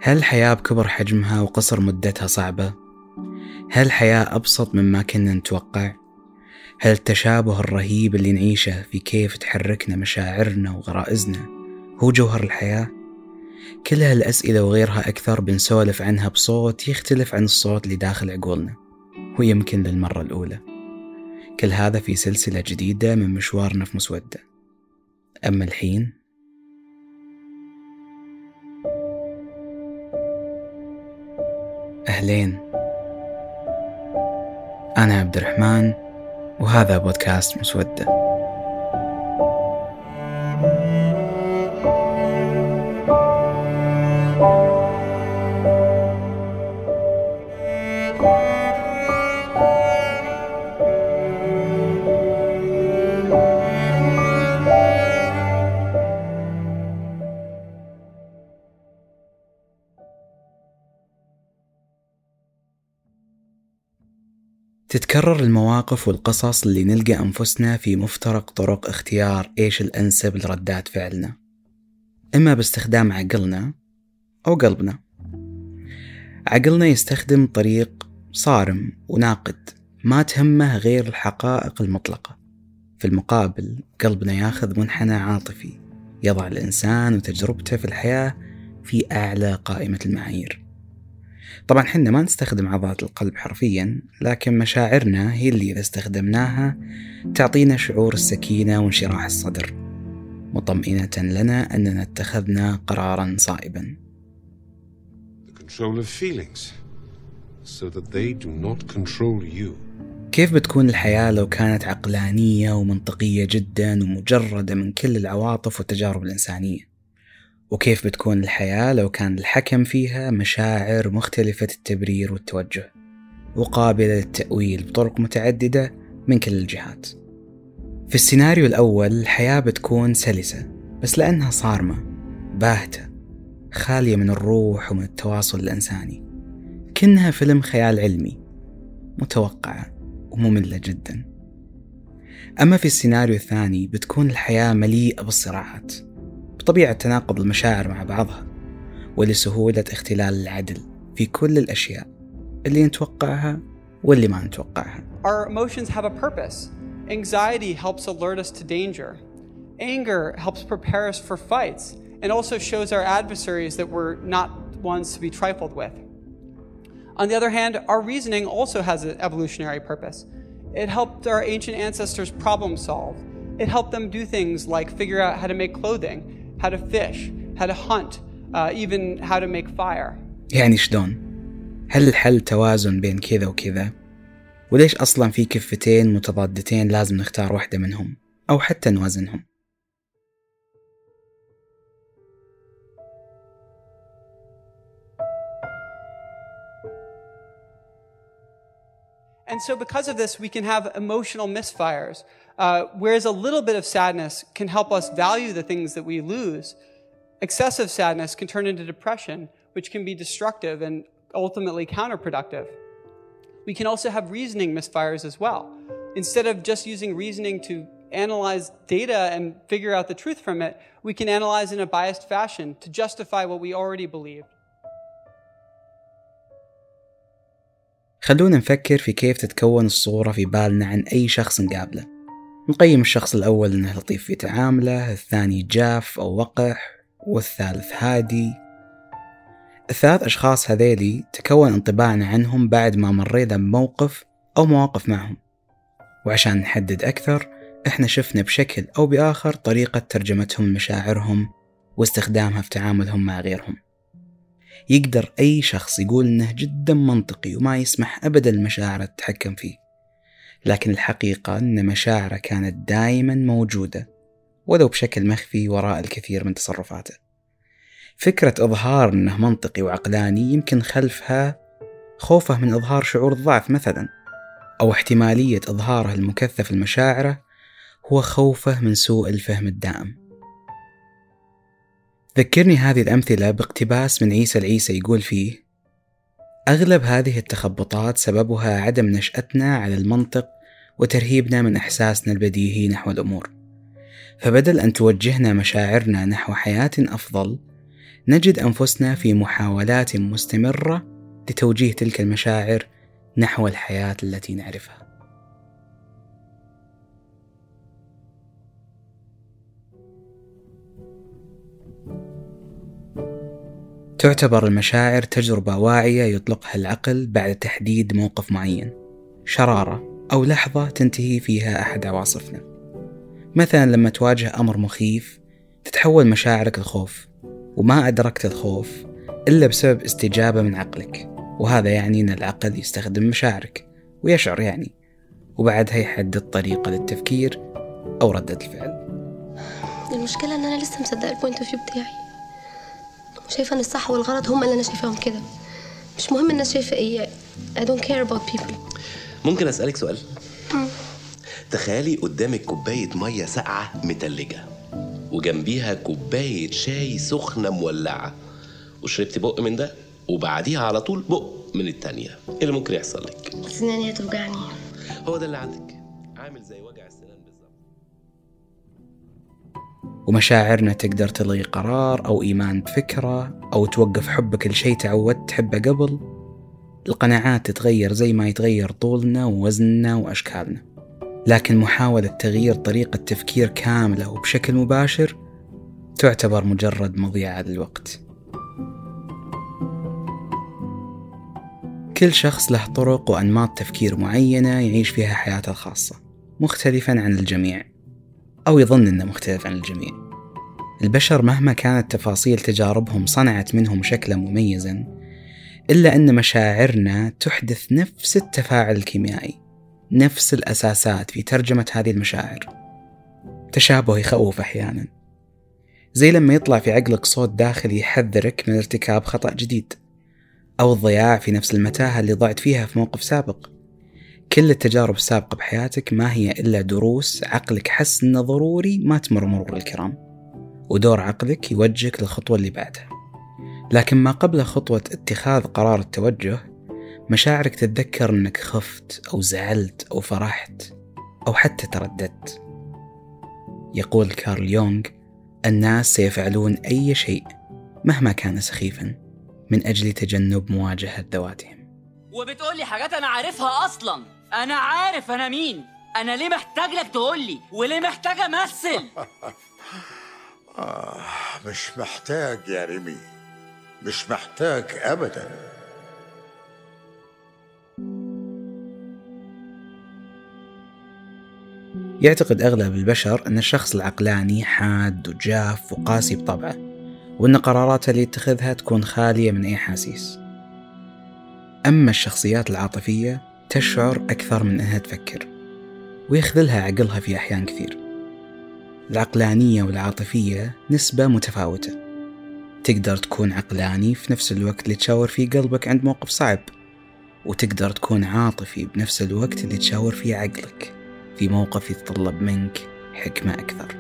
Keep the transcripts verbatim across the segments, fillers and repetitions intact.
هل الحياة بكبر حجمها وقصر مدتها صعبة؟ هل الحياة أبسط مما كنا نتوقع؟ هل التشابه الرهيب اللي نعيشه في كيف تحركنا مشاعرنا وغرائزنا هو جوهر الحياة؟ كل هالأسئلة وغيرها أكثر بنسولف عنها بصوت يختلف عن الصوت اللي داخل عقولنا، ويمكن للمرة الأولى. كل هذا في سلسلة جديدة من مشوارنا في مسودة. أما الحين أهلين، أنا عبد الرحمن وهذا بودكاست مسودة. تتكرر المواقف والقصص اللي نلقى أنفسنا في مفترق طرق اختيار إيش الأنسب لردات فعلنا، إما باستخدام عقلنا أو قلبنا. عقلنا يستخدم طريق صارم وناقد، ما تهمه غير الحقائق المطلقة. في المقابل قلبنا ياخذ منحنى عاطفي، يضع الإنسان وتجربته في الحياة في أعلى قائمة المعايير. طبعا حنا ما نستخدم عضلات القلب حرفيا، لكن مشاعرنا هي اللي إذا استخدمناها تعطينا شعور السكينة وانشراح الصدر، مطمئنة لنا أننا اتخذنا قرارا صائبا. كيف بتكون الحياة لو كانت عقلانية ومنطقية جدا ومجردة من كل العواطف والتجارب الإنسانية؟ وكيف بتكون الحياة لو كان الحكم فيها مشاعر مختلفة التبرير والتوجه وقابلة للتأويل بطرق متعددة من كل الجهات؟ في السيناريو الأول الحياة بتكون سلسة، بس لأنها صارمة باهتة خالية من الروح ومن التواصل الإنساني، كأنها فيلم خيال علمي متوقعة ومملة جدا. أما في السيناريو الثاني بتكون الحياة مليئة بالصراعات، بطبيعة تناقض المشاعر مع بعضها، ولسهولة اختلال العدل في كل الأشياء اللي نتوقعها واللي ما نتوقعها. Our emotions have a purpose. Anxiety helps alert us to danger. Anger helps prepare us for fights and also shows our adversaries that we're not ones to be trifled with. On the other hand, our reasoning also has an evolutionary purpose. It helped our ancient ancestors problem solve. It helped them do things like figure out how to make clothing, how to fish, how to hunt, uh, even how to make fire. يعني شلون؟ هل الحل توازن بين كذا وكذا؟ وليش أصلا في كفتين متضادتين لازم نختار واحدة منهم أو حتى نوازنهم؟ And so because of this, we can have emotional misfires. Uh, whereas a little bit of sadness can help us value the things that we lose, excessive sadness can turn into depression, which can be destructive and ultimately counterproductive. We can also have reasoning misfires as well. Instead of just using reasoning to analyze data and figure out the truth from it, we can analyze in a biased fashion to justify what we already believed. خلونا نفكر في كيف تتكون الصورة في بالنا عن أي شخص نقابله. نقيم الشخص الأول أنه لطيف في تعامله، الثاني جاف أو وقح، والثالث هادي. الثلاث أشخاص هذيلي تكون انطباعنا عنهم بعد ما مرينا بموقف أو مواقف معهم، وعشان نحدد أكثر إحنا شفنا بشكل أو بآخر طريقة ترجمتهم مشاعرهم واستخدامها في تعاملهم مع غيرهم. يقدر أي شخص يقول إنه جدا منطقي وما يسمح أبدا المشاعر تتحكم فيه، لكن الحقيقة أن مشاعره كانت دائما موجودة ولو بشكل مخفي وراء الكثير من تصرفاته. فكرة إظهار أنه منطقي وعقلاني يمكن خلفها خوفه من إظهار شعور الضعف مثلا، أو احتمالية إظهاره المكثف لمشاعره هو خوفه من سوء الفهم الدائم. ذكرني هذه الأمثلة باقتباس من عيسى العيسى يقول فيه: أغلب هذه التخبطات سببها عدم نشأتنا على المنطق وترهيبنا من إحساسنا البديهي نحو الأمور، فبدل أن توجهنا مشاعرنا نحو حياة أفضل نجد أنفسنا في محاولات مستمرة لتوجيه تلك المشاعر نحو الحياة التي نعرفها. تعتبر المشاعر تجربة واعية يطلقها العقل بعد تحديد موقف معين، شرارة أو لحظة تنتهي فيها أحد عواصفنا. مثلا لما تواجه أمر مخيف تتحول مشاعرك الخوف، وما أدركت الخوف إلا بسبب استجابة من عقلك، وهذا يعني أن العقل يستخدم مشاعرك ويشعر يعني، وبعدها يحدد طريقة للتفكير أو ردة الفعل. المشكلة أن أنا لسه مصدقة البوينت اوف فيو بتاعي، وشايفة أن الصح والغلط هم اللي أنا شايفاهم كده، مش مهم الناس شايفة إيه. I don't care about people. ممكن أسألك سؤال؟ مم. تخيلي قدامك كوباية مية ساقعة متلجة وجنبيها كوباية شاي سخنة مولعة، وشربتي بق من ده وبعديها على طول بق من التانية، ايه اللي ممكن يحصل لك؟ سناني هتوجعني. هو ده اللي عندك، عامل زي وجع السنان بالظبط. ومشاعرنا تقدر تلغي قرار أو إيمان بفكرة، أو توقف حبك لشيء تعودت تحبه قبل. القناعات تتغير زي ما يتغير طولنا ووزننا وأشكالنا، لكن محاولة تغيير طريقة تفكير كاملة وبشكل مباشر تعتبر مجرد مضيعة للوقت. كل شخص له طرق وأنماط تفكير معينة يعيش فيها حياته الخاصة، مختلفاً عن الجميع، أو يظن أنه مختلف عن الجميع. البشر مهما كانت تفاصيل تجاربهم صنعت منهم شكلاً مميزاً، إلا أن مشاعرنا تحدث نفس التفاعل الكيميائي، نفس الأساسات في ترجمة هذه المشاعر. تشابه يخوف أحياناً، زي لما يطلع في عقلك صوت داخلي يحذرك من ارتكاب خطأ جديد، أو الضياع في نفس المتاهة اللي ضعت فيها في موقف سابق. كل التجارب السابقة بحياتك ما هي إلا دروس عقلك حس إنه ضروري ما تمر مرور الكرام، ودور عقلك يوجهك للخطوة اللي بعدها. لكن ما قبل خطوة اتخاذ قرار التوجه، مشاعرك تتذكر إنك خفت أو زعلت أو فرحت أو حتى ترددت. يقول كارل يونغ: الناس سيفعلون أي شيء مهما كان سخيفا من أجل تجنب مواجهة ذواتهم. وبتقولي حاجات أنا عارفها أصلا. أنا عارف أنا مين، أنا ليه محتاج لك تقولي، وليه محتاج أمثل؟ آه مش محتاج يا ريمي، مش محتاج أبدا. يعتقد أغلب البشر أن الشخص العقلاني حاد وجاف وقاسي بطبعه، وأن قراراته اللي يتخذها تكون خالية من أي حاسيس. أما الشخصيات العاطفية تشعر أكثر من أنها تفكر، ويخذلها عقلها في أحيان كثير. العقلانية والعاطفية نسبة متفاوتة، تقدر تكون عقلاني في نفس الوقت اللي تشاور فيه قلبك عند موقف صعب، وتقدر تكون عاطفي بنفس الوقت اللي تشاور فيه عقلك في موقف يتطلب منك حكمة أكثر.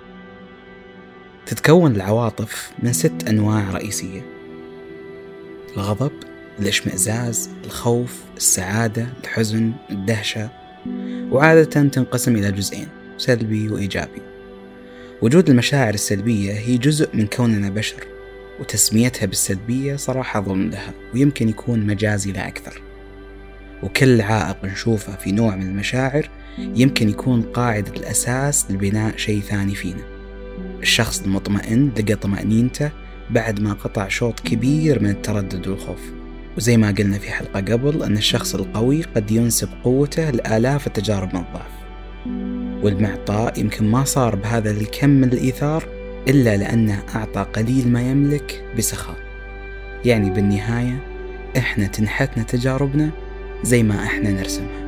تتكون العواطف من ست أنواع رئيسية: الغضب، الاشمئزاز، الخوف، السعادة، الحزن، الدهشة، وعادة تنقسم إلى جزئين: سلبي وإيجابي. وجود المشاعر السلبية هي جزء من كوننا بشر، وتسميتها بالسلبية صراحة ظلم لها، ويمكن يكون مجازي لا أكثر. وكل عائق نشوفه في نوع من المشاعر يمكن يكون قاعدة الأساس لبناء شيء ثاني فينا. الشخص المطمئن لقى طمأنينته بعد ما قطع شوط كبير من التردد والخوف. وزي ما قلنا في حلقة قبل أن الشخص القوي قد ينسب قوته لآلاف التجارب من الضعف. والمعطاء يمكن ما صار بهذا الكم من الإيثار إلا لأنه أعطى قليل ما يملك بسخاء. يعني بالنهاية إحنا تنحتنا تجاربنا زي ما إحنا نرسمها.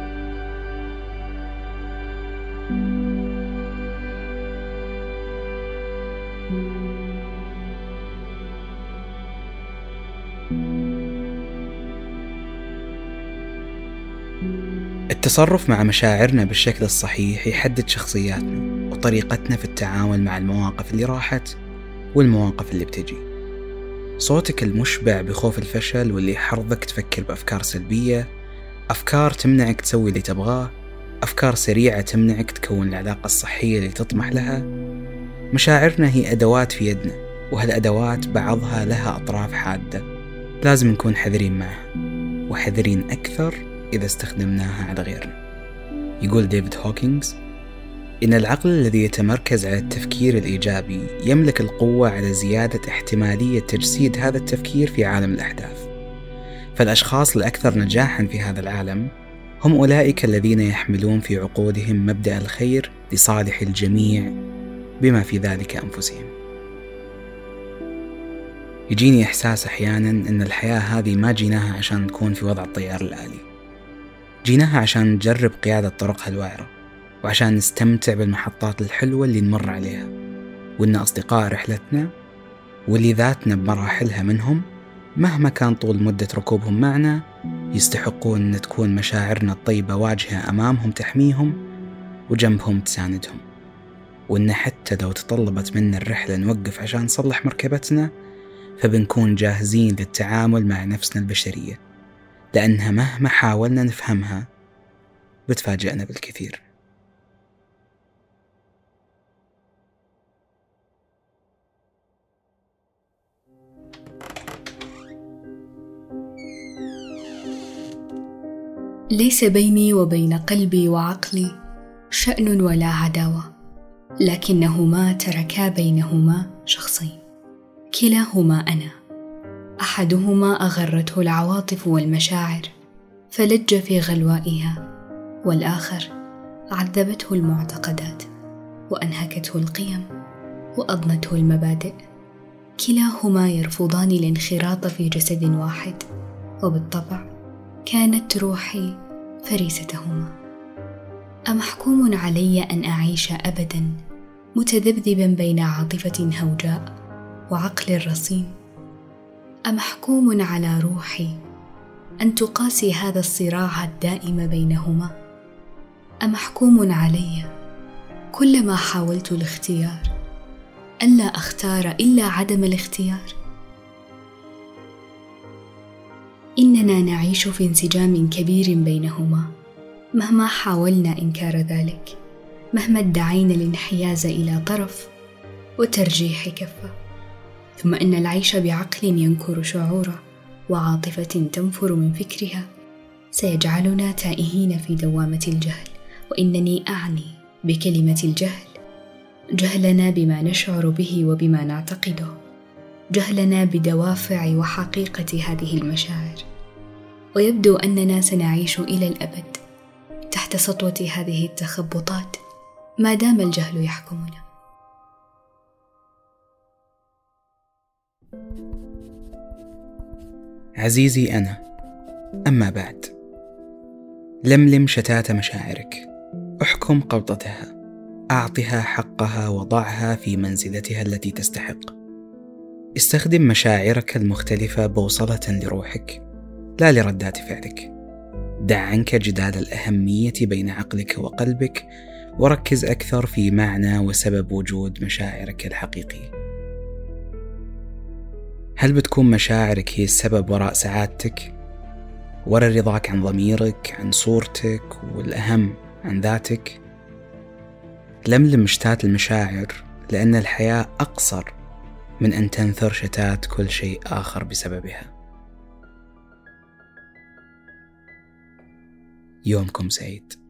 التصرف مع مشاعرنا بالشكل الصحيح يحدد شخصياتنا وطريقتنا في التعامل مع المواقف اللي راحت والمواقف اللي بتجي. صوتك المشبع بخوف الفشل واللي يحرضك تفكر بأفكار سلبية، أفكار تمنعك تسوي اللي تبغاه، أفكار سريعة تمنعك تكون العلاقة الصحية اللي تطمح لها. مشاعرنا هي أدوات في يدنا وهالأدوات بعضها لها أطراف حادة لازم نكون حذرين معها، وحذرين أكثر إذا استخدمناها على غيرنا. يقول ديفيد هوكينغز إن العقل الذي يتمركز على التفكير الإيجابي يملك القوة على زيادة احتمالية تجسيد هذا التفكير في عالم الأحداث. فالأشخاص الأكثر نجاحاً في هذا العالم هم أولئك الذين يحملون في عقولهم مبدأ الخير لصالح الجميع بما في ذلك أنفسهم. يجيني إحساس أحياناً أن الحياة هذه ما جيناها عشان نكون في وضع الطيار الآلي، جيناها عشان نجرب قيادة طرقها الوعرة، وعشان نستمتع بالمحطات الحلوة اللي نمر عليها، وإن أصدقاء رحلتنا واللي ذاتنا بمراحلها منهم مهما كان طول مدة ركوبهم معنا يستحقون أن تكون مشاعرنا الطيبة واجهة أمامهم تحميهم وجنبهم تساندهم، وإن حتى لو تطلبت منا الرحلة نوقف عشان نصلح مركبتنا فبنكون جاهزين للتعامل مع نفسنا البشرية، لأنها مهما حاولنا نفهمها بتفاجئنا بالكثير. ليس بيني وبين قلبي وعقلي شأن ولا عداوة، لكنهما تركا بينهما شخصين، كلاهما أنا. أحدهما أغرته العواطف والمشاعر فلج في غلوائها، والآخر عذبته المعتقدات وأنهكته القيم وأضنته المبادئ. كلاهما يرفضان الانخراط في جسد واحد، وبالطبع كانت روحي فريستهما. أمحكوم علي أن أعيش أبداً متذبذباً بين عاطفة هوجاء وعقل رصين؟ أمحكوم على روحي أن تقاسي هذا الصراع الدائم بينهما؟ أمحكوم علي كلما حاولت الاختيار ألا أختار إلا عدم الاختيار؟ إننا نعيش في انسجام كبير بينهما مهما حاولنا إنكار ذلك، مهما ادعينا الانحياز إلى طرف وترجيح كفة. ثم إن العيش بعقل ينكر شعوره وعاطفة تنفر من فكرها سيجعلنا تائهين في دوامة الجهل. وإنني أعني بكلمة الجهل جهلنا بما نشعر به وبما نعتقده، جهلنا بدوافع وحقيقة هذه المشاعر. ويبدو أننا سنعيش إلى الأبد تحت سطوة هذه التخبطات ما دام الجهل يحكمنا. عزيزي أنا، أما بعد، لملم شتات مشاعرك، احكم قبضتها، أعطها حقها وضعها في منزلتها التي تستحق. استخدم مشاعرك المختلفة بوصلة لروحك لا لردات فعلك. دع عنك جدال الأهمية بين عقلك وقلبك، وركز أكثر في معنى وسبب وجود مشاعرك الحقيقية. هل بتكون مشاعرك هي السبب وراء سعادتك، وراء رضاك عن ضميرك، عن صورتك، والأهم عن ذاتك؟ لملم شتات المشاعر، لأن الحياة أقصر من أن تنثر شتات كل شيء آخر بسببها. يومكم سعيد.